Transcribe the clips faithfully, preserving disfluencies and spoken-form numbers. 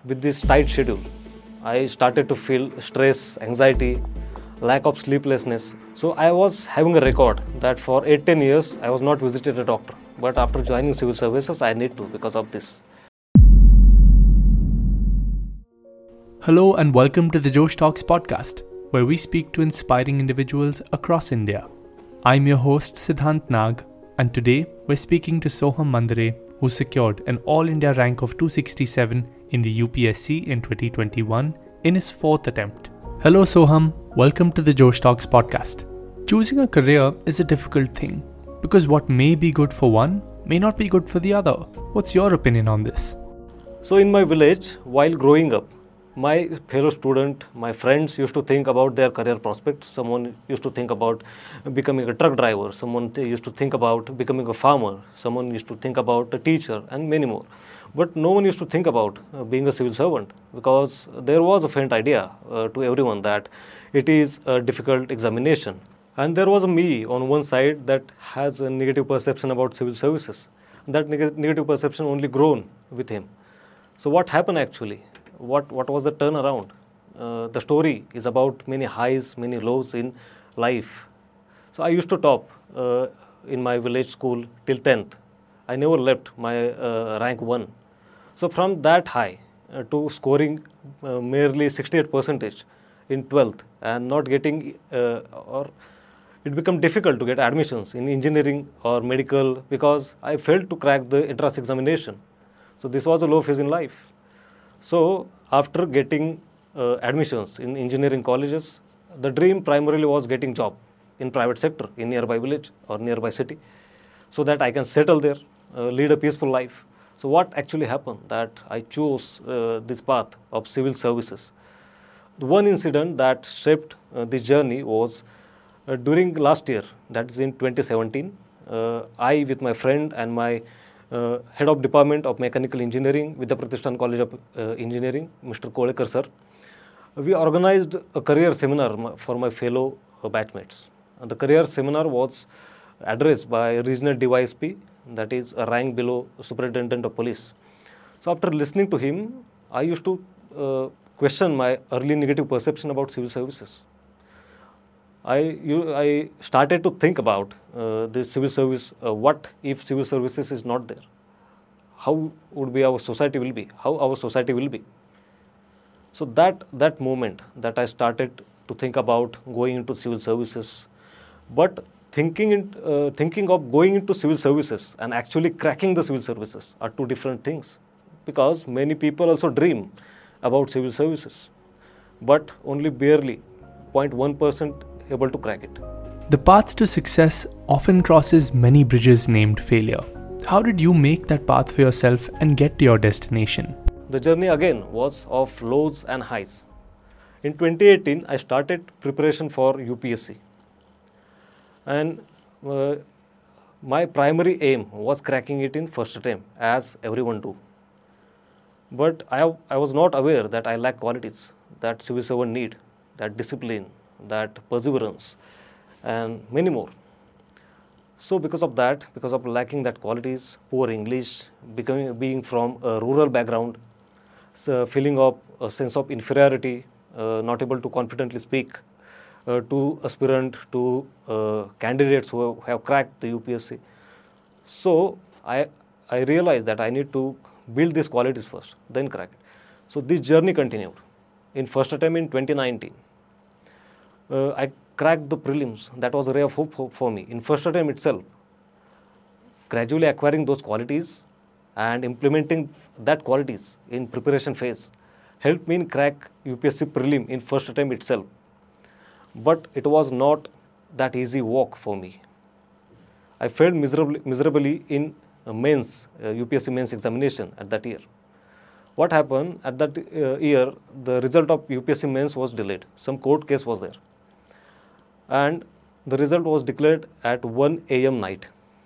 with this tight schedule, I started to feel stress, anxiety, lack of sleeplessness. So I was having a record that for eight to ten years I was not visited a doctor. But after joining civil services, I need to because of this. Hello and welcome to the Josh Talks podcast, where we speak to inspiring individuals across India. I'm your host Siddhant Nag, and today we're speaking to Soham Mandare, who secured an All India rank of two sixty-seven in the U P S C in twenty twenty-one in his fourth attempt. Hello Soham, welcome to the Josh Talks podcast. Choosing a career is a difficult thing because what may be good for one may not be good for the other. What's your opinion on this? So in my village, while growing up, my fellow student, my friends used to think about their career prospects. Someone used to think about becoming a truck driver. Someone used to think about becoming a farmer. Someone used to think about a teacher and many more. But no one used to think about uh, being a civil servant because there was a faint idea uh, to everyone that it is a difficult examination. And there was a me on one side that has a negative perception about civil services. That neg- negative perception only grown with him. So what happened actually? What, what was the turnaround? Uh, the story is about many highs, many lows in life. So I used to top uh, in my village school till tenth. I never left my uh, rank one. So from that high uh, to scoring uh, merely sixty-eight percentage in twelfth and not getting uh, or it became difficult to get admissions in engineering or medical because I failed to crack the entrance examination. So this was a low phase in life. So after getting uh, admissions in engineering colleges, the dream primarily was getting job in private sector in nearby village or nearby city so that I can settle there, uh, lead a peaceful life. So what actually happened that I chose uh, this path of civil services. The one incident that shaped uh, this journey was uh, during last year, that is in twenty seventeen, uh, I with my friend and my Uh, head of Department of Mechanical Engineering with the Pratishthan College of uh, Engineering, Mister Kolekar sir, we organized a career seminar for my fellow uh, batchmates. And the career seminar was addressed by Regional D Y S P, that is a rank below Superintendent of Police. So after listening to him, I used to uh, question my early negative perception about civil services. I, you, I started to think about uh, this civil service, uh, what if civil services is not there? How would be our society will be? How our society will be? So that, that moment that I started to think about going into civil services, but thinking, in, uh, thinking of going into civil services and actually cracking the civil services are two different things because many people also dream about civil services, but only barely zero point one percent able to crack it. The path to success often crosses many bridges named failure. How did you make that path for yourself and get to your destination? The journey again was of lows and highs. In twenty eighteen, I started preparation for U P S C. And uh, my primary aim was cracking it in first attempt, as everyone do. But I, I was not aware that I lack qualities that civil servant need, that discipline, that perseverance, and many more. So because of that, because of lacking that qualities, poor English, becoming being from a rural background, so feeling of a sense of inferiority, uh, not able to confidently speak uh, to aspirant, to uh, candidates who have, have cracked the U P S C. So I, I realized that I need to build these qualities first, then crack it. So this journey continued. In first attempt in twenty nineteen, Uh, I cracked the prelims. That was a ray of hope for, for me. In first attempt itself, gradually acquiring those qualities and implementing that qualities in preparation phase helped me in crack U P S C prelim in first attempt itself. But it was not that easy walk for me. I failed miserably, miserably in uh, mains, uh, U P S C mains examination at that year. What happened at that uh, year, the result of U P S C mains was delayed. Some court case was there. And the result was declared at one a m night.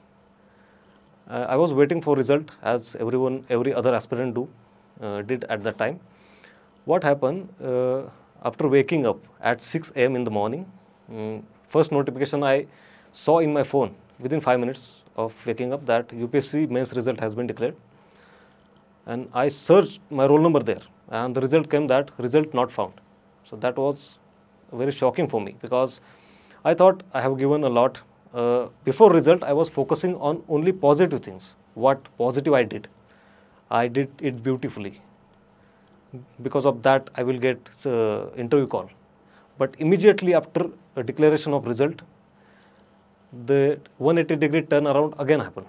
Uh, I was waiting for result as everyone, every other aspirant do, uh, did at that time. What happened, uh, after waking up at six a m in the morning, um, first notification I saw in my phone within five minutes of waking up that U P S C mains result has been declared. And I searched my roll number there and the result came that result not found. So that was very shocking for me, because I thought I have given a lot. Uh, before result, I was focusing on only positive things. What positive I did. I did it beautifully. Because of that, I will get uh, interview call. But immediately after a declaration of result, the one hundred eighty degree turnaround again happened.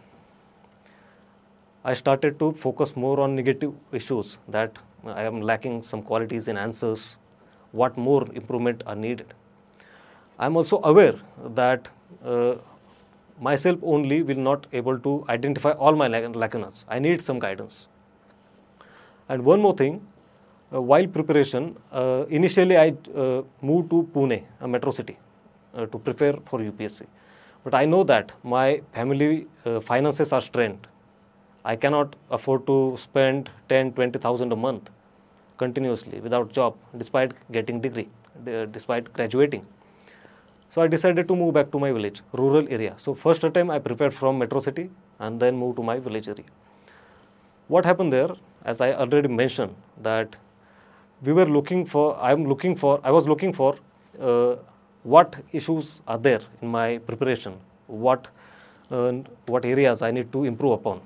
I started to focus more on negative issues, that I am lacking some qualities in answers, what more improvement are needed. I am also aware that uh, myself only will not able to identify all my lacunas. I need some guidance. And one more thing, uh, while preparation, uh, initially I uh, moved to Pune, a metro city, uh, to prepare for U P S C. But I know that my family uh, finances are strained. I cannot afford to spend ten, twenty thousand a month continuously without job, despite getting degree, despite graduating. So I decided to move back to my village, rural area. So first attempt I prepared from metro city and then moved to my village area. What happened there, as I already mentioned, that we were looking for, I am looking for, I was looking for uh, what issues are there in my preparation, what, uh, what areas I need to improve upon.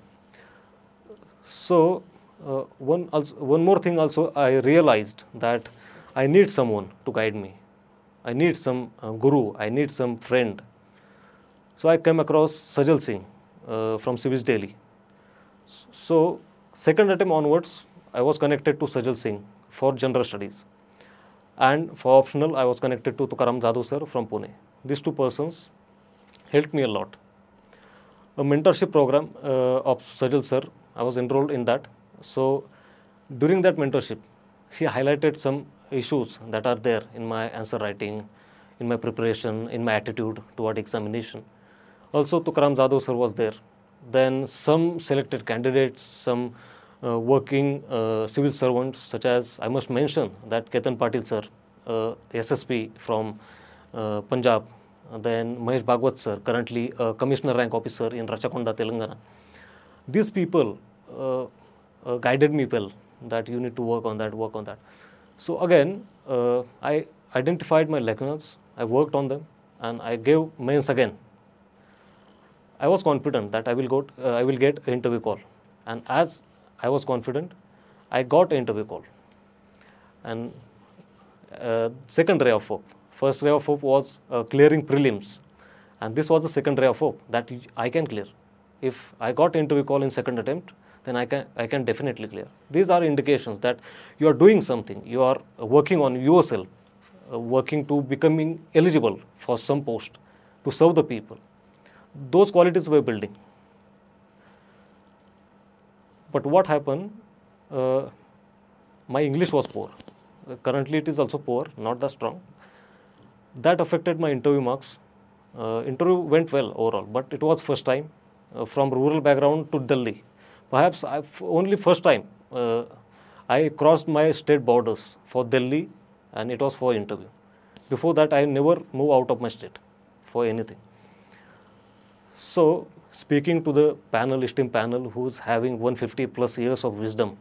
So uh, one, also, one more thing also, I realized that I need someone to guide me. I need some uh, guru, I need some friend. So I came across Sajal Singh uh, from Civis Delhi. So second attempt onwards, I was connected to Sajal Singh for general studies. And for optional, I was connected to Tukaram Jadhav sir from Pune. These two persons helped me a lot. A mentorship program uh, of Sajal sir, I was enrolled in that. So during that mentorship, he highlighted some issues that are there in my answer writing, in my preparation, in my attitude toward examination. Also, Tukaram Jadhav sir was there. Then some selected candidates, some uh, working uh, civil servants, such as I must mention that Ketan Patil sir, uh, S S P from uh, Punjab, then Mahesh Bhagwat sir, currently a commissioner rank officer in Rachakonda, Telangana. These people uh, uh, guided me well, that you need to work on that, work on that. So again, uh, I identified my lacunas, I worked on them, and I gave mains again. I was confident that I will, go, uh, I will get an interview call. And as I was confident, I got an interview call. And uh, second ray of hope. First ray of hope was uh, clearing prelims. And this was the second ray of hope that I can clear. If I got an interview call in second attempt, then I can, I can definitely clear. These are indications that you are doing something. You are working on yourself, uh, working to becoming eligible for some post, to serve the people. Those qualities were building. But what happened, uh, my English was poor. Uh, currently it is also poor, not that strong. That affected my interview marks. Uh, interview went well overall, but it was first time uh, from rural background to Delhi. Perhaps I've only first time uh, I crossed my state borders for Delhi, and it was for interview. Before that, I never moved out of my state for anything. So, speaking to the panel, esteemed panel, who is having one hundred fifty plus years of wisdom,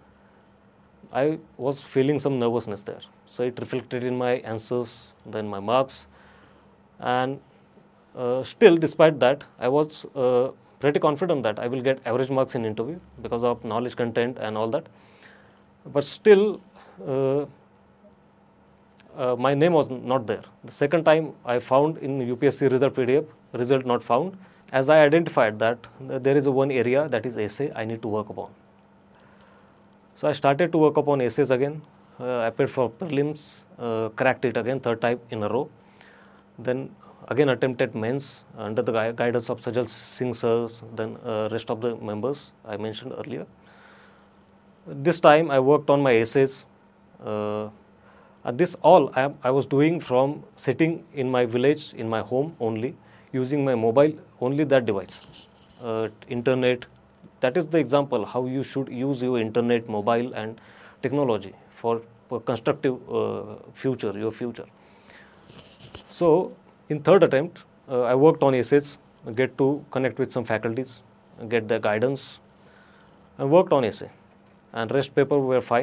I was feeling some nervousness there. So, it reflected in my answers, then my marks. And uh, still, despite that, I was uh, pretty confident that I will get average marks in interview because of knowledge content and all that. But still, uh, uh, my name was not there. The second time I found in U P S C result P D F, result not found, as I identified that there is a one area, that is essay, I need to work upon. So I started to work upon essays again, uh, appeared for prelims, uh, cracked it again, third time in a row. Then again attempted mains under the gui guidance of Sajal Singh sir, then uh, rest of the members I mentioned earlier. This time I worked on my essays. Uh, and this all I, I was doing from sitting in my village, in my home only, using my mobile, only that device. Uh, internet, that is the example how you should use your internet, mobile and technology for, for constructive uh, future, your future. So, in third attempt, uh, I worked on essays, get to connect with some faculties, get their guidance, and worked on essay. And rest paper were fine.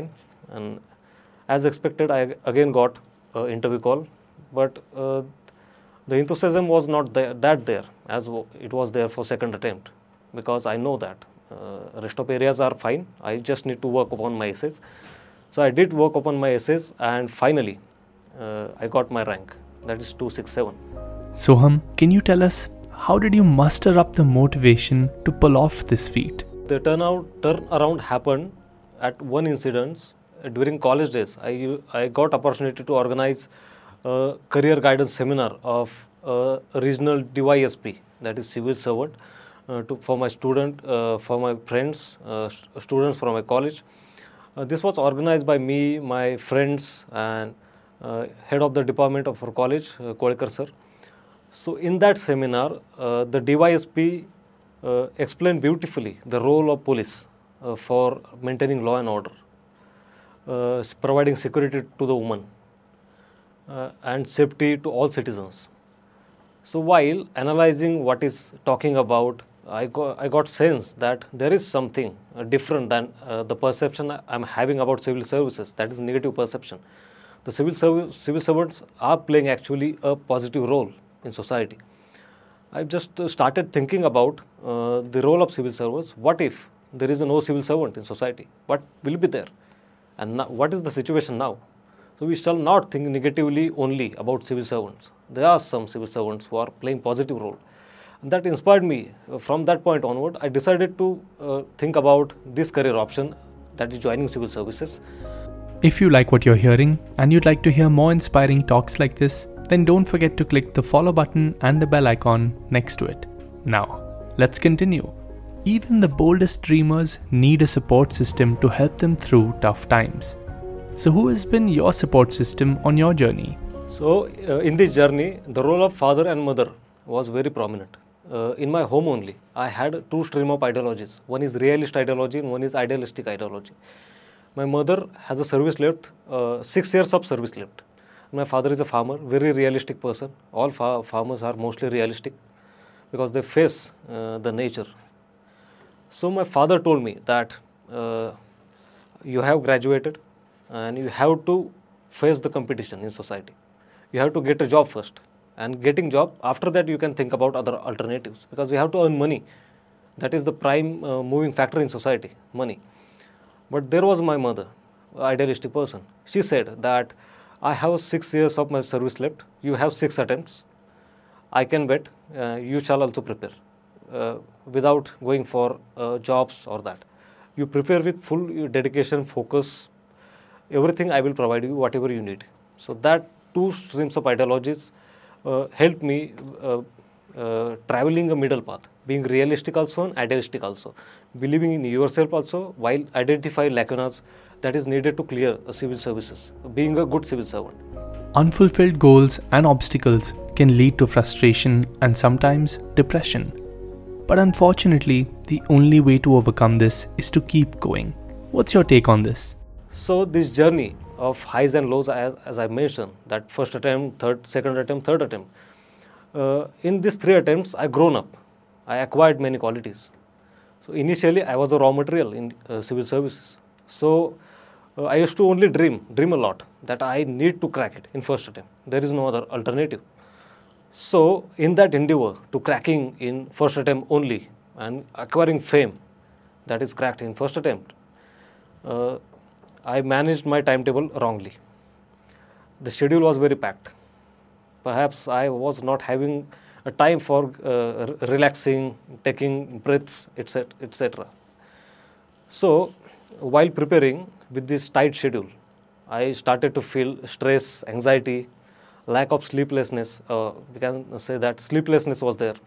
and as expected, I again got uh, interview call, but uh, the enthusiasm was not there, that there as it was there for second attempt, because I know that uh, rest of areas are fine. I just need to work upon my essays. So I did work upon my essays, and finally uh, I got my rank. That is two sixty-seven. Soham, can you tell us, how did you muster up the motivation to pull off this feat? The turnout turnaround happened at one incident during college days. I I got opportunity to organize a career guidance seminar of a regional D Y S P, that is civil servant, uh, to for my student, uh, for my friends, uh, st- students from my college. Uh, this was organized by me, my friends, and uh, head of the department of our college, uh, Kolkar sir. So in that seminar, uh, the D Y S P uh, explained beautifully the role of police uh, for maintaining law and order, uh, providing security to the woman, uh, and safety to all citizens. So while analyzing what is talking about, I got, I got sense that there is something uh, different than uh, the perception I'm having about civil services, that is negative perception. The civil, service, civil servants are playing actually a positive role in society. I just uh, started thinking about uh, the role of civil servants. What if there is no civil servant in society? What will be there? And now, what is the situation now? So we shall not think negatively only about civil servants. There are some civil servants who are playing positive role. And that inspired me. From that point onward, I decided to uh, think about this career option, that is joining civil services. If you like what you're hearing and you'd like to hear more inspiring talks like this, then don't forget to click the follow button and the bell icon next to it. Now, let's continue. Even the boldest dreamers need a support system to help them through tough times. So who has been your support system on your journey? So uh, in this journey, the role of father and mother was very prominent. Uh, in my home only, I had two stream of ideologies. One is realist ideology and one is idealistic ideology. My mother has a service left, uh, six years of service left. My father is a farmer, very realistic person. All fa- farmers are mostly realistic because they face uh, the nature. So my father told me that uh, you have graduated and you have to face the competition in society. You have to get a job first, and getting job, after that you can think about other alternatives, because you have to earn money. That is the prime uh, moving factor in society, money. But there was my mother, idealistic person. She said that I have six years of my service left. You have six attempts. I can bet uh, you shall also prepare uh, without going for uh, jobs or that. You prepare with full dedication, focus, everything I will provide you, whatever you need. So that two streams of ideologies uh, helped me uh, uh, traveling a middle path, being realistic also and idealistic also, believing in yourself also, while identify lacunas that is needed to clear the civil services, being a good civil servant. Unfulfilled goals and obstacles can lead to frustration and sometimes depression. But unfortunately, the only way to overcome this is to keep going. What's your take on this? So this journey of highs and lows, as, as I mentioned, that first attempt, third, second attempt, third attempt. Uh, in these three attempts, I grown up. I acquired many qualities. So initially, I was a raw material in uh, civil services. So uh, I used to only dream, dream a lot, that I need to crack it in first attempt. There is no other alternative. So in that endeavor to cracking in first attempt only and acquiring fame that is cracked in first attempt, uh, I managed my timetable wrongly. The schedule was very packed. Perhaps I was not having a time for uh, relaxing, taking breaths, et cetera, et cetera. So while preparing with this tight schedule, I started to feel stress, anxiety, lack of sleeplessness. Uh, we can say that sleeplessness was there.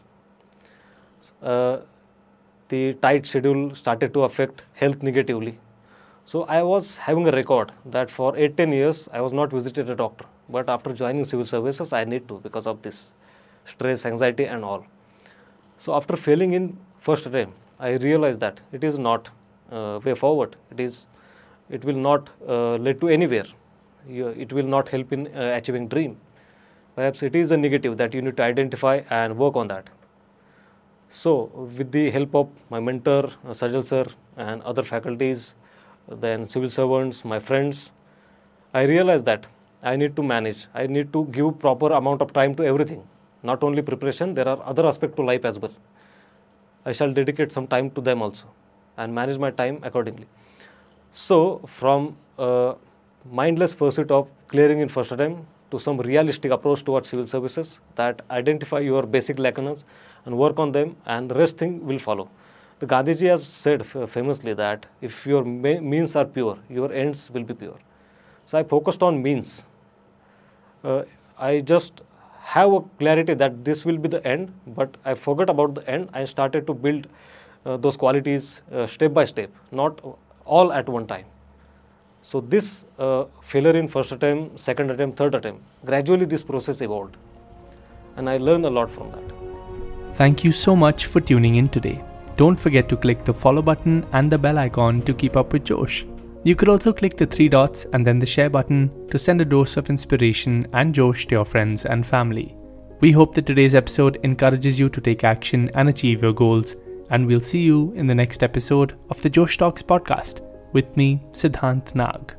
Uh, the tight schedule started to affect health negatively. So I was having a record that for eight to ten years I was not visited a doctor. But after joining civil services, I need to because of this stress, anxiety and all. So after failing in first attempt, I realized that it is not uh, way forward. It is, it will not uh, lead to anywhere. You, it will not help in uh, achieving dream. Perhaps it is a negative that you need to identify and work on that. So with the help of my mentor, uh, Sajal sir and other faculties, then civil servants, my friends, I realized that I need to manage. I need to give proper amount of time to everything. Not only preparation, there are other aspects to life as well. I shall dedicate some time to them also and manage my time accordingly. So from uh, mindless pursuit of clearing in first attempt to some realistic approach towards civil services, that identify your basic lacunas and work on them, and the rest thing will follow. The Gandhiji has said f- famously that if your me- means are pure, your ends will be pure. So I focused on means. Uh, I just have a clarity that this will be the end, but I forgot about the end. I started to build uh, those qualities uh, step by step, not all at one time. So this uh, failure in first attempt, second attempt, third attempt, gradually this process evolved. And I learned a lot from that. Thank you so much for tuning in today. Don't forget to click the follow button and the bell icon to keep up with Josh. You could also click the three dots and then the share button to send a dose of inspiration and Josh to your friends and family. We hope that today's episode encourages you to take action and achieve your goals, and we'll see you in the next episode of the Josh Talks podcast with me, Siddhant Nag.